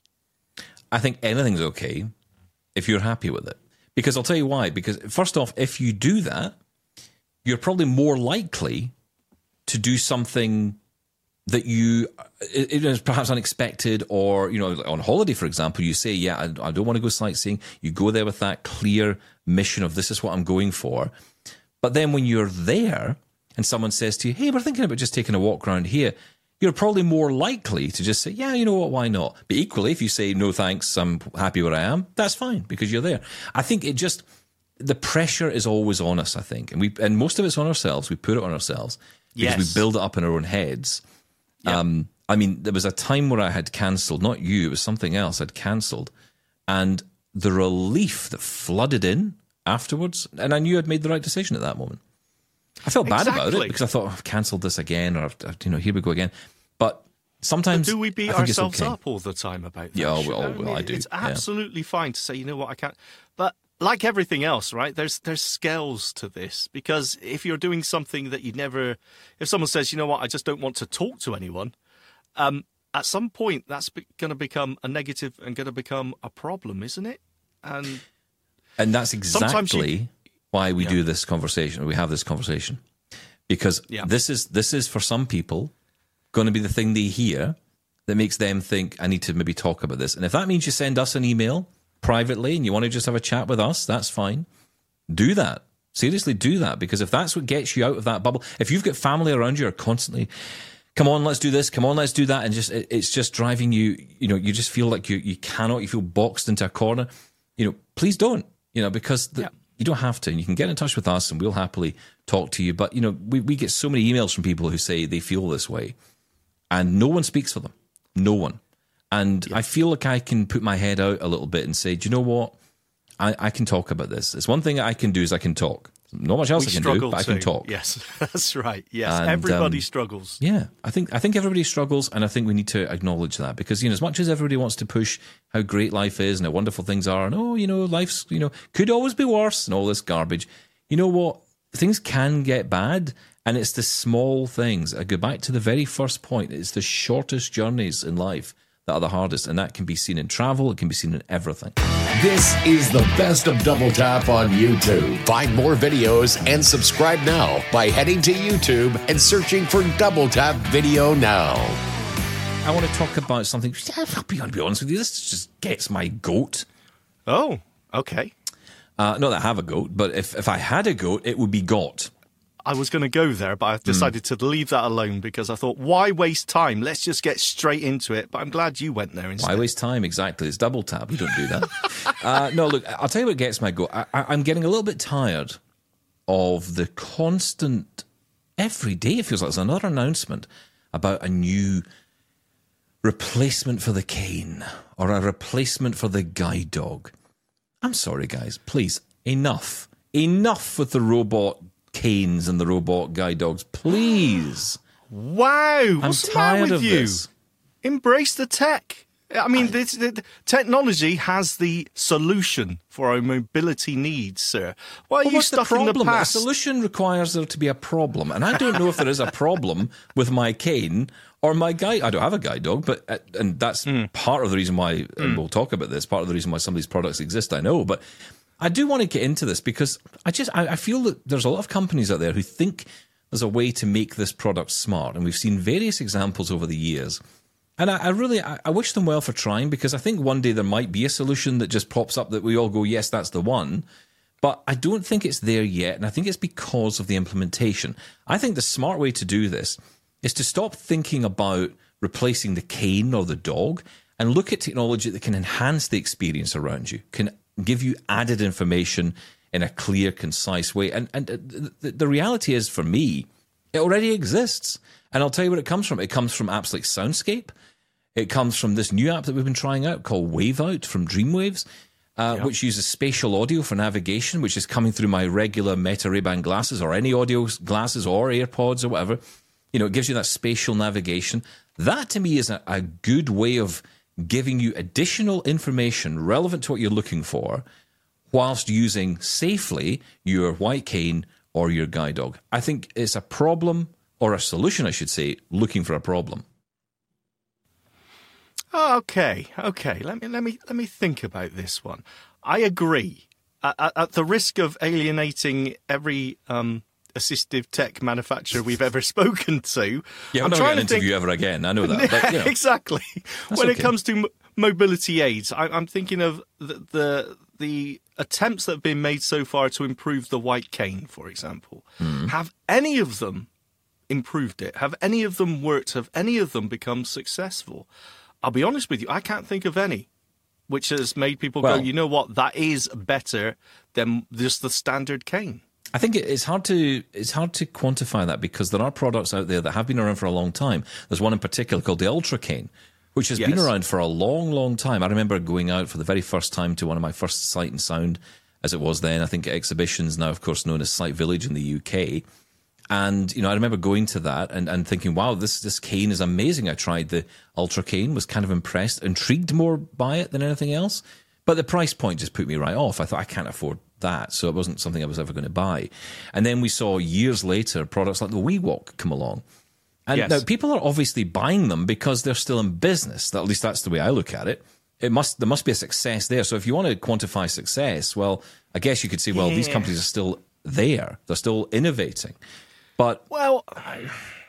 I think anything's okay if you're happy with it. Because I'll tell you why. Because first off, if you do that, you're probably more likely to do something that you, it is perhaps unexpected, or, you know, on holiday, for example, you say, yeah, I, I don't want to go sightseeing. You go there with that clear mission of this is what I'm going for. But then when you're there and someone says to you, hey, we're thinking about just taking a walk around here, you're probably more likely to just say, yeah, you know what, why not? But equally, if you say, no, thanks, I'm happy where I am, that's fine because you're there. I think it just, the pressure is always on us, I think. And we, and most of it's on ourselves. We put it on ourselves because yes. we build it up in our own heads. Yeah. Um, I mean, there was a time where I had cancelled, not you, it was something else I'd cancelled. And the relief that flooded in afterwards, and I knew I'd made the right decision at that moment. I felt bad exactly. about it because I thought, oh, I've cancelled this again, or, you know, here we go again. But sometimes... But do we beat ourselves okay. up all the time about that? Yeah, well, you know? well, I, mean, I do. It's absolutely yeah. fine to say, you know what, I can't... But like everything else, right, there's there's scales to this. Because if you're doing something that you never... If someone says, you know what, I just don't want to talk to anyone, um, at some point that's be- going to become a negative and going to become a problem, isn't it? And and that's exactly you, why we yeah. do this conversation, we have this conversation. Because yeah. this is this is, for some people, going to be the thing they hear that makes them think, I need to maybe talk about this. And if that means you send us an email privately and you want to just have a chat with us, that's fine. Do that. Seriously, do that. Because if that's what gets you out of that bubble, if you've got family around you who are constantly, come on, let's do this, come on, let's do that, and just it, it's just driving you, you know, you just feel like you you cannot, you feel boxed into a corner, you know, please don't, you know, because the, yeah. you don't have to. And you can get in touch with us and we'll happily talk to you. But, you know, we, we get so many emails from people who say they feel this way and no one speaks for them. No one. And yeah. I feel like I can put my head out a little bit and say, do you know what? I, I can talk about this. It's one thing I can do is I can talk. Not much else we I can do, but too. I can talk. Yes, that's right. Yes, and, everybody um, struggles. Yeah, I think I think everybody struggles, and I think we need to acknowledge that because, you know, as much as everybody wants to push how great life is and how wonderful things are, and oh, you know, life's, you know, could always be worse and all this garbage. You know what? Things can get bad, and it's the small things. I go back to the very first point. It's the shortest journeys in life that are the hardest, and that can be seen in travel. It can be seen in everything. This is the best of Double Tap on YouTube. Find more videos and subscribe now by heading to YouTube and searching for Double Tap Video Now. I want to talk about something. I'll be, I'll be honest with you. This just gets my goat. Oh, okay. Uh, not that I have a goat, but if, if I had a goat, it would be got. I was going to go there, but I decided mm. to leave that alone because I thought, why waste time? Let's just get straight into it. But I'm glad you went there instead. Why waste time? Exactly. It's Double Tap. We don't do that. uh, no, look, I'll tell you what gets my goat. I, I, I'm getting a little bit tired of the constant, every day it feels like there's another announcement about a new replacement for the cane or a replacement for the guide dog. I'm sorry, guys. Please, enough. Enough with the robot canes and the robot guide dogs, please. Wow, I'm what's the tired matter with of you? This. Embrace the tech. I mean, this, the, technology has the solution for our mobility needs, sir. Why are well, you what's stuck the in the problem? past? A solution requires there to be a problem, and I don't know if there is a problem with my cane or my guide. I don't have a guide dog, but uh, and that's mm. part of the reason why. Mm. And we'll talk about this. Part of the reason why some of these products exist, I know, but I do want to get into this because I just I, I feel that there's a lot of companies out there who think there's a way to make this product smart, and we've seen various examples over the years. And I, I really, I, I wish them well for trying, because I think one day there might be a solution that just pops up that we all go, yes, that's the one. But I don't think it's there yet, and I think it's because of the implementation. I think the smart way to do this is to stop thinking about replacing the cane or the dog and look at technology that can enhance the experience around you, can give you added information in a clear, concise way. And, and the, the reality is, for me, it already exists. And I'll tell you where it comes from. It comes from apps like Soundscape. It comes from this new app that we've been trying out called WaveOut from Dreamwaves, uh, yeah. which uses spatial audio for navigation, which is coming through my regular Meta Ray-Ban glasses or any audio glasses or AirPods or whatever. You know, it gives you that spatial navigation. That, to me, is a, a good way of giving you additional information relevant to what you're looking for whilst using safely your white cane or your guide dog. I think it's a problem, or a solution, I should say, looking for a problem. Okay, okay. Let me let me let me think about this one. I agree. At, at the risk of alienating every um, assistive tech manufacturer we've ever spoken to, yeah, I'm I'm not trying going to to interview think... ever again. I know that. But, you know. Exactly. That's when okay. it comes to m- mobility aids, I, I'm thinking of the, the the attempts that have been made so far to improve the white cane, for example. Mm. Have any of them improved it? Have any of them worked? Have any of them become successful? I'll be honest with you, I can't think of any which has made people well, go, you know what, that is better than just the standard cane. I think it's hard to it's hard to quantify that, because there are products out there that have been around for a long time. There's one in particular called the Ultra Cane, which has yes. been around for a long, long time. I remember going out for the very first time to one of my first Sight and Sound, as it was then, I think exhibitions, now of course known as Sight Village in the U K. And, you know, I remember going to that and, and thinking, wow, this this cane is amazing. I tried the Ultra Cane, was kind of impressed, intrigued more by it than anything else. But the price point just put me right off. I thought, I can't afford that. So it wasn't something I was ever going to buy. And then we saw years later products like the WeWalk come along. And yes. now people are obviously buying them because they're still in business. At least that's the way I look at it. It must There must be a success there. So if you want to quantify success, well, I guess you could say, well, yeah. these companies are still there. They're still innovating. But well, I,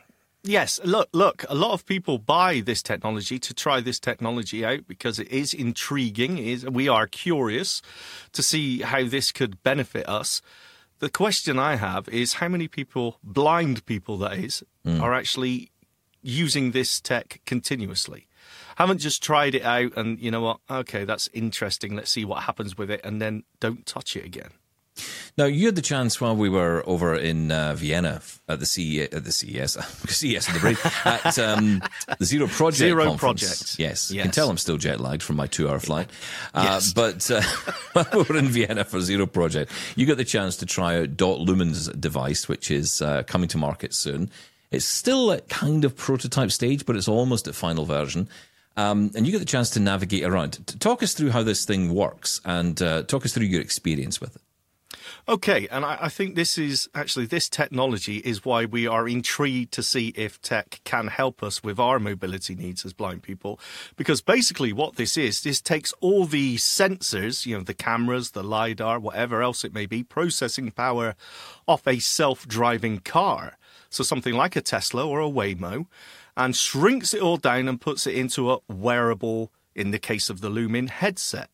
yes, look, look, a lot of people buy this technology to try this technology out because it is intriguing. It is, we are curious to see how this could benefit us. The question I have is how many people, blind people that is, mm. are actually using this tech continuously? Haven't just tried it out and, you know what, okay, that's interesting, let's see what happens with it, and then don't touch it again. Now, you had the chance while we were over in uh, Vienna at the C E S, at the C E S, C E S in the brain, at um, the Zero Project Zero conference. Project. Yes, yes. You can tell I'm still jet lagged from my two-hour flight. Uh, yes. But uh, while we were in Vienna for Zero Project, you got the chance to try out Dot Lumen's device, which is uh, coming to market soon. It's still at kind of prototype stage, but it's almost at final version. Um, and you get the chance to navigate around. Talk us through how this thing works, and uh, talk us through your experience with it. Okay, and I, I think this is actually, this technology is why we are intrigued to see if tech can help us with our mobility needs as blind people. Because basically what this is, this takes all the sensors, you know, the cameras, the LiDAR, whatever else it may be, processing power off a self-driving car. So something like a Tesla or a Waymo, and shrinks it all down and puts it into a wearable, in the case of the Lumen, headset.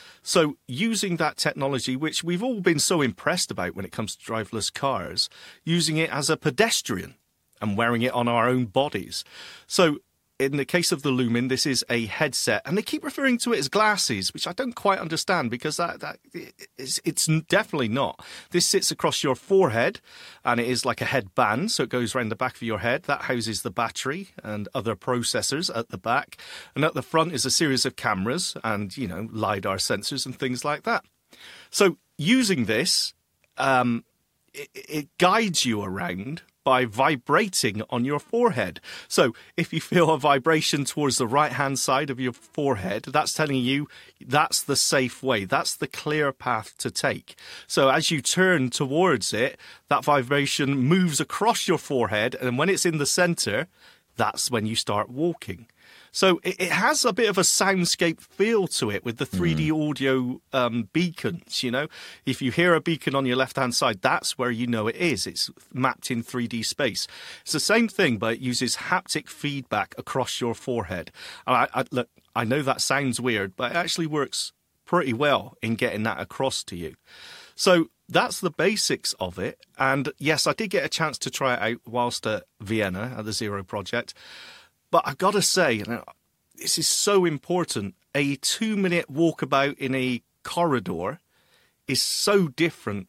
So using that technology, which we've all been so impressed about when it comes to driverless cars, using it as a pedestrian and wearing it on our own bodies. So in the case of the Lumen, this is a headset, and they keep referring to it as glasses, which I don't quite understand, because that, that it's, it's definitely not. This sits across your forehead, and it is like a headband, so it goes around the back of your head. That houses the battery and other processors at the back, and at the front is a series of cameras and, you know, LiDAR sensors and things like that. So using this, um, it, it guides you around by vibrating on your forehead. So if you feel a vibration towards the right-hand side of your forehead, that's telling you that's the safe way. That's the clear path to take. So as you turn towards it, that vibration moves across your forehead, and when it's in the center, that's when you start walking. So it, it has a bit of a soundscape feel to it with the three D mm. audio um, beacons, you know. If you hear a beacon on your left-hand side, that's where you know it is. It's mapped in three D space. It's the same thing, but it uses haptic feedback across your forehead. I, I, look, I know that sounds weird, but it actually works pretty well in getting that across to you. So that's the basics of it. And yes, I did get a chance to try it out whilst at Vienna at the Zero Project. But I've got to say, you know, this is so important. A two-minute walkabout in a corridor is so different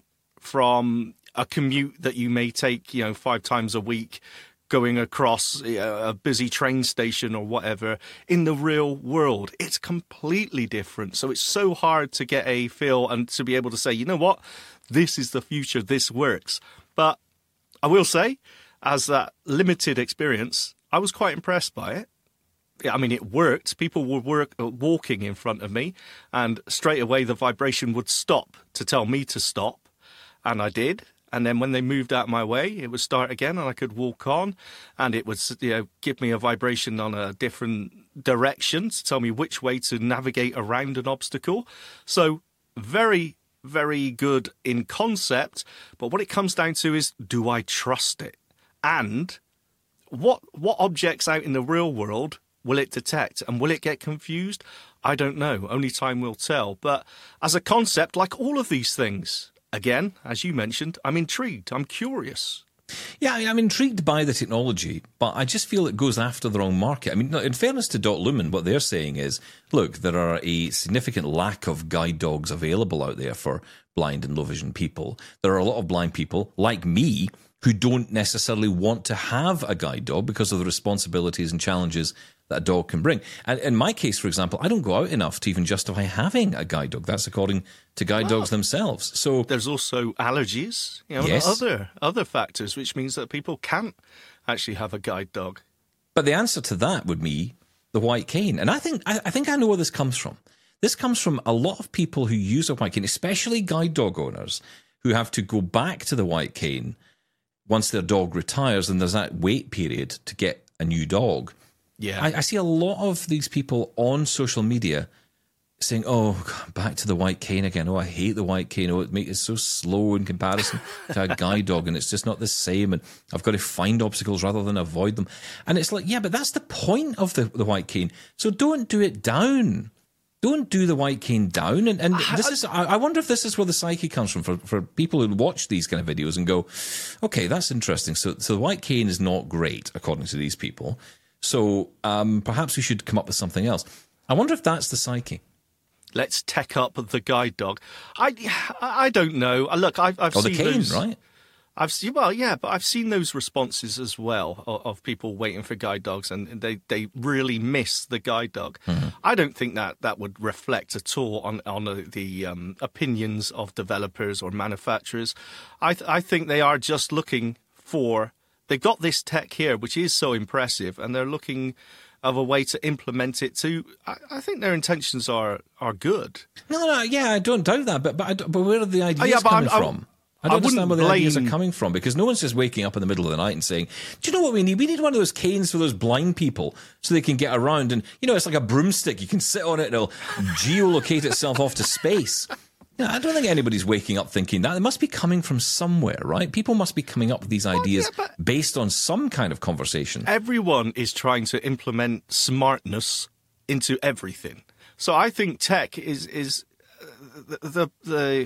from a commute that you may take, you know, five times a week, going across a busy train station or whatever. In the real world, it's completely different. So it's so hard to get a feel and to be able to say, you know what, this is the future, this works. But I will say, as that limited experience, I was quite impressed by it. I mean, it worked. People were work, uh, walking in front of me, and straight away the vibration would stop to tell me to stop, and I did. And then when they moved out of my way, it would start again, and I could walk on, and it would, you know, give me a vibration on a different direction to tell me which way to navigate around an obstacle. So very, very good in concept, but what it comes down to is, do I trust it? And What what objects out in the real world will it detect, and will it get confused? I don't know. Only time will tell. But as a concept, like all of these things, again, as you mentioned, I'm intrigued. I'm curious. Yeah, I mean, I'm intrigued by the technology, but I just feel it goes after the wrong market. I mean, in fairness to Dot Lumen, what they're saying is, look, there are a significant lack of guide dogs available out there for blind and low vision people. There are a lot of blind people, like me, who don't necessarily want to have a guide dog because of the responsibilities and challenges that a dog can bring. And in my case, for example, I don't go out enough to even justify having a guide dog. That's according to guide well, dogs themselves. So there's also allergies, you know, yes. other other factors, which means that people can't actually have a guide dog. But the answer to that would be the white cane. And I think I, I think I know where this comes from. This comes from a lot of people who use a white cane, especially guide dog owners, who have to go back to the white cane once their dog retires, and there's that wait period to get a new dog. Yeah, I, I see a lot of these people on social media saying, "Oh, God, back to the white cane again. Oh, I hate the white cane. Oh, it makes it so slow in comparison to a guide dog, and it's just not the same. And I've got to find obstacles rather than avoid them." And it's like, yeah, but that's the point of the the white cane. So don't do it down. Don't do the white cane down. And, and this is, I wonder if this is where the psyche comes from for, for people who watch these kind of videos and go, okay, that's interesting. So, so the white cane is not great, according to these people. So um, perhaps we should come up with something else. I wonder if that's the psyche. Let's tech up the guide dog. I, I don't know. Look, I've, I've oh, seen the cane, those, right? I've seen, well, yeah, but I've seen those responses as well of, of people waiting for guide dogs, and they, they really miss the guide dog. Mm-hmm. I don't think that that would reflect at all on on the, the um, opinions of developers or manufacturers. I th- I think they are just looking for. They've got this tech here, which is so impressive, and they're looking of a way to implement it too. I, I think their intentions are are good. No, no, yeah, I don't doubt that, but but, I, but where are the ideas oh, yeah, coming I'm, from? I'm, I don't I understand where the blame... ideas are coming from, because no one's just waking up in the middle of the night and saying, do you know what we need? We need one of those canes for those blind people so they can get around. And, you know, it's like a broomstick. You can sit on it and it'll geolocate itself off to space. You know, I don't think anybody's waking up thinking that. It must be coming from somewhere, right? People must be coming up with these ideas well, yeah, based on some kind of conversation. Everyone is trying to implement smartness into everything. So I think tech is, is the, the, the,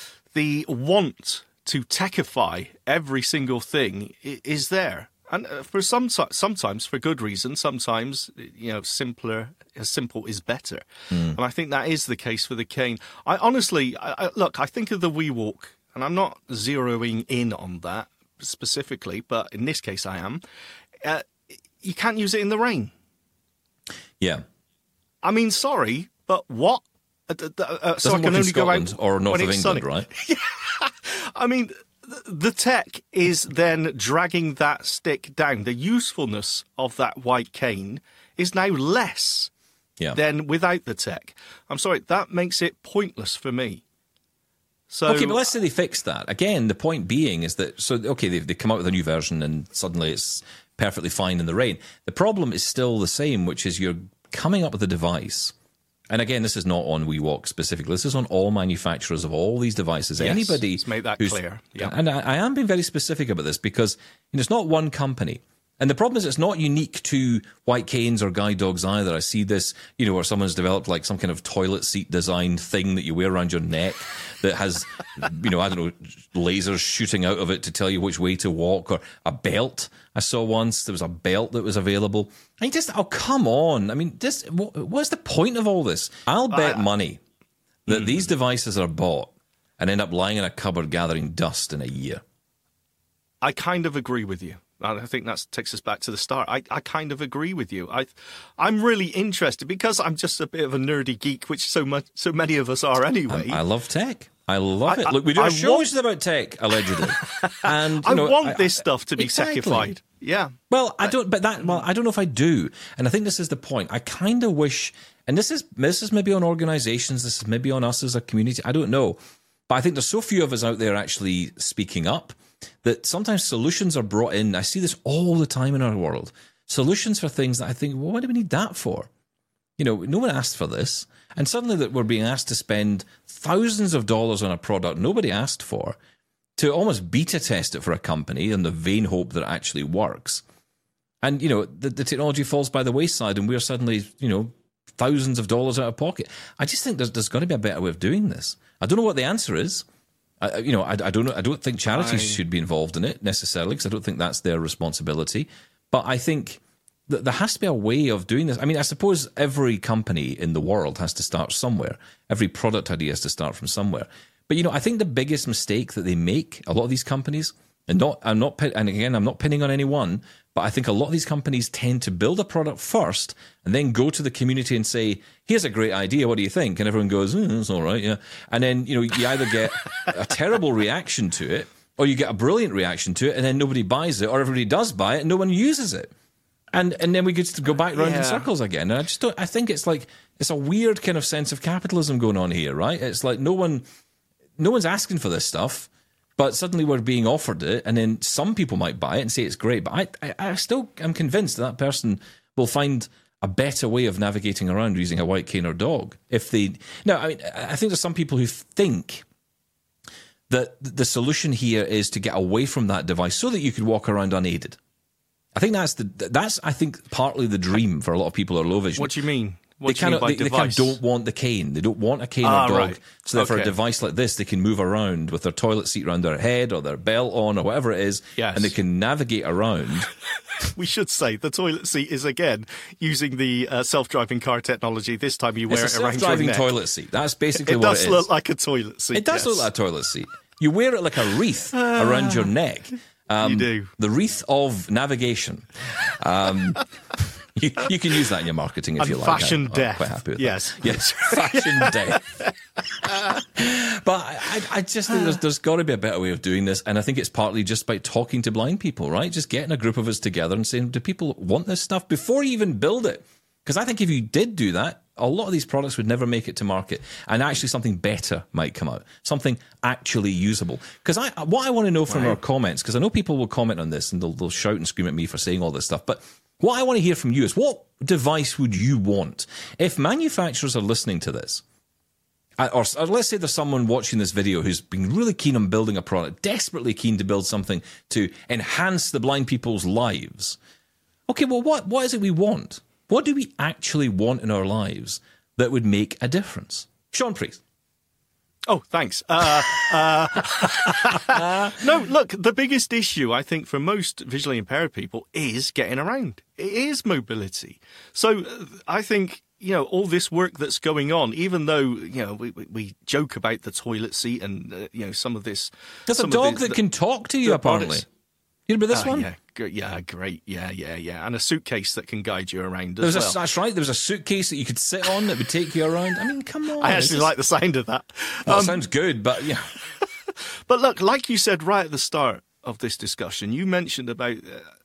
the want to techify every single thing is there, and for some sometimes for good reason. Sometimes, you know, simpler, simple is better, mm. and I think that is the case for the cane. I honestly, I, I, look, I think of the WeWalk, and I'm not zeroing in on that specifically, but in this case, I am. Uh, you can't use it in the rain. Yeah, I mean, sorry, but what? Uh, uh, so I can only go out or north when of it's England, sunny. right? I mean, the tech is then dragging that stick down. The usefulness of that white cane is now less yeah. than without the tech. I'm sorry, that makes it pointless for me. So, okay, but let's say they fix that. Again, the point being is that, so, okay, they they come out with a new version and suddenly it's perfectly fine in the rain. The problem is still the same, which is you're coming up with a device. And again, this is not on WeWalk specifically. This is on all manufacturers of all these devices. Yes, Anybody let's make that clear. Yeah. And I, I am being very specific about this because you know, it's not one company. And the problem is it's not unique to white canes or guide dogs either. I see this, you know, where someone's developed like some kind of toilet seat design thing that you wear around your neck that has, you know, I don't know, lasers shooting out of it to tell you which way to walk, or a belt. I saw once there was a belt that was available. I mean, just, oh, come on. I mean, just, what's the point of all this? I'll bet uh, money that mm. these devices are bought and end up lying in a cupboard gathering dust in a year. I kind of agree with you. I think that takes us back to the start. I, I kind of agree with you. I, I'm really interested because I'm just a bit of a nerdy geek, which so much, so many of us are anyway. I, I love tech. I love I, it. Look, we do I, shows want, about tech, allegedly. And you I know, want I, this stuff to be exactly. techified. Yeah. Well, I don't. But that. Well, I don't know if I do. And I think this is the point. I kind of wish. And this is this is maybe on organisations. This is maybe on us as a community. I don't know. But I think there's so few of us out there actually speaking up that sometimes solutions are brought in. I see this all the time in our world. Solutions for things that I think, well, what do we need that for? You know, no one asked for this. And suddenly that we're being asked to spend thousands of dollars on a product nobody asked for, to almost beta test it for a company in the vain hope that it actually works. And, you know, the, the technology falls by the wayside and we're suddenly, you know, thousands of dollars out of pocket. I just think there's, there's got to be a better way of doing this. I don't know what the answer is. I, you know, I, I don't know. I don't think charities I... should be involved in it necessarily because I don't think that's their responsibility. But I think that there has to be a way of doing this. I mean, I suppose every company in the world has to start somewhere. Every product idea has to start from somewhere. But you know, I think the biggest mistake that they make, a lot of these companies, and not, I'm not, and again, I'm not pinning on anyone, but I think a lot of these companies tend to build a product first and then go to the community and say, here's a great idea, what do you think? And everyone goes, mm, that's all right, yeah. And then, you know, you either get a terrible reaction to it or you get a brilliant reaction to it and then nobody buys it, or everybody does buy it and no one uses it. And and then we get to go back round yeah. in circles again. And I just don't, I think it's like, it's a weird kind of sense of capitalism going on here, right? It's like no one, no one's asking for this stuff. But suddenly we're being offered it, and then some people might buy it and say it's great. But I, I, I still am convinced that that person will find a better way of navigating around using a white cane or dog. If they no, I mean, I think there's some people who think that the solution here is to get away from that device so that you could walk around unaided. I think that's the that's I think partly the dream for a lot of people who are low vision. What do you mean? What They do kind you of mean by they, they device? kind of don't want the cane. They don't want a cane Ah, or dog. right. So therefore, Okay. a device like this, they can move around with their toilet seat around their head or their belt on or whatever it is, Yes. and they can navigate around. We should say the toilet seat is again using the uh, self-driving car technology. This time you wear It's a it around your self-driving neck. toilet seat. That's basically It what does it is. look like a toilet seat. it does yes. look like a toilet seat. You wear it like a wreath around your neck. Um, You do. The wreath of navigation. Um, you, you can use that in your marketing if And you like. fashion I'm, I'm death. quite happy with Yes. that. Yes, fashion death. But I, I just think there's, there's got to be a better way of doing this, and I think it's partly just by talking to blind people, right? Just getting a group of us together and saying, do people want this stuff before you even build it? Because I think if you did do that, a lot of these products would never make it to market, and actually something better might come out, something actually usable. Because I, what I want to know from Right. our comments, because I know people will comment on this and they'll, they'll shout and scream at me for saying all this stuff, but what I want to hear from you is, what device would you want? If manufacturers are listening to this, or, or let's say there's someone watching this video who's been really keen on building a product, desperately keen to build something to enhance the blind people's lives. Okay, well, what what is it we want? What do we actually want in our lives that would make a difference? Sean Priest. Oh, thanks. Uh, uh, no, look, the biggest issue, I think, for most visually impaired people is getting around. It is mobility. So uh, I think, you know, all this work that's going on, even though, you know, we, we, we joke about the toilet seat and, uh, you know, some of this. There's a some of dog the- that the- can talk to you, the apparently. products. You remember this Ah, one? Yeah, gr- yeah, great. Yeah, yeah, yeah. And a suitcase that can guide you around There as was well. a, that's right. There was a suitcase that you could sit on that would take you around. I mean, come on. I this actually is- like the sound of that. Well, it Um, sounds good, but yeah. But look, like you said right at the start of this discussion, you mentioned about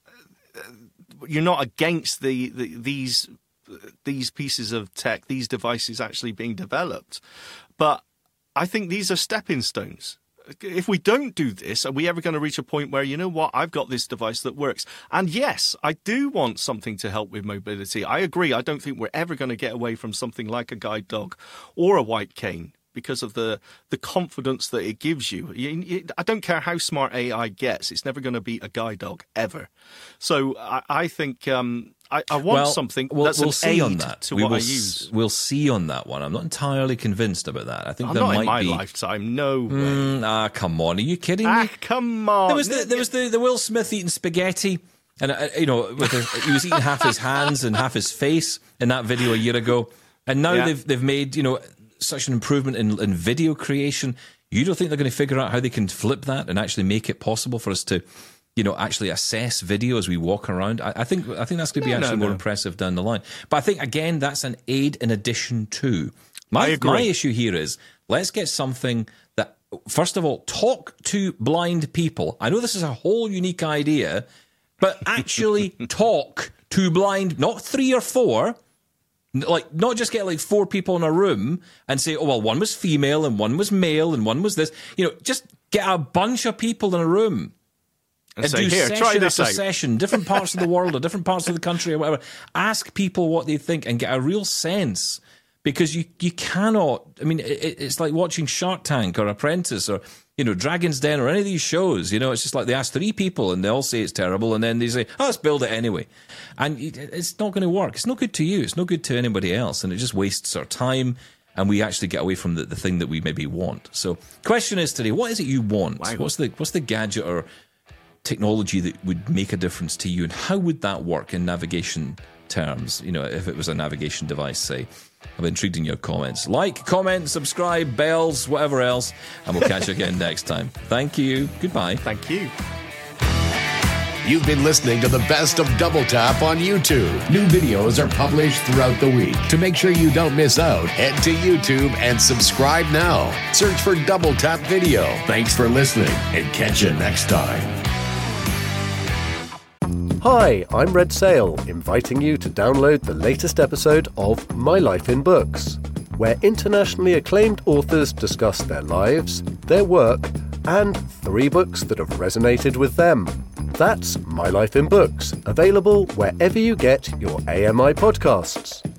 uh, you're not against the, the these these pieces of tech, these devices actually being developed. But I think these are stepping stones. If we don't do this, are we ever going to reach a point where, you know what, I've got this device that works? And yes, I do want something to help with mobility. I agree. I don't think we're ever going to get away from something like a guide dog or a white cane because of the, the confidence that it gives you. You, you. I don't care how smart A I gets. It's never going to beat a guide dog, ever. So I, I think... Um, I, I want well, something we'll, that's we'll an see aid on that. to we what will I use. S- we'll see on that one. I'm not entirely convinced about that. I think I'm there not might in my be... lifetime. No way. Mm, ah, come on. Are you kidding Ah, me? come on. There was the, there was the, the Will Smith eating spaghetti, and uh, you know, with a, he was eating half his hands and half his face in that video a year ago. And now Yeah. they've they've made, you know, such an improvement in, in video creation. You don't think they're going to figure out how they can flip that and actually make it possible for us to, you know, actually assess video as we walk around? I, I think I think that's going to be No, actually no, more no. impressive down the line. But I think, again, that's an aid in addition to. My, I agree. my issue here is, let's get something that, first of all, talk to blind people. I know this is a whole unique idea, but actually talk to blind, not three or four, like not just get like four people in a room and say, oh, well, one was female and one was male and one was this. You know, just get a bunch of people in a room. And, And say, do here, session try this after out. session, different parts of the world or different parts of the country or whatever. Ask people what they think and get a real sense, because you, you cannot. I mean, it, it's like watching Shark Tank or Apprentice or, you know, Dragon's Den or any of these shows. You know, it's just like they ask three people and they all say it's terrible, and then they say, "Oh, let's build it anyway," and it, it's not going to work. It's not good to you. It's not good to anybody else, and it just wastes our time. And we actually get away from the, the thing that we maybe want. So, question is today: what is it you want? Wow. What's the what's the gadget or technology that would make a difference to you, and how would that work in navigation terms? You know, if it was a navigation device, say. I'm intrigued in your comments. Like, comment, subscribe, bells, whatever else, and we'll catch you again next time. Thank you. Goodbye. Thank you. You've been listening to the best of Double Tap on YouTube. New videos are published throughout the week. To make sure you don't miss out, head to YouTube and subscribe now. Search for Double Tap Video. Thanks for listening, and catch you next time. Hi, I'm Red Sail, inviting you to download the latest episode of My Life in Books, where internationally acclaimed authors discuss their lives, their work, and three books that have resonated with them. That's My Life in Books, available wherever you get your A M I podcasts.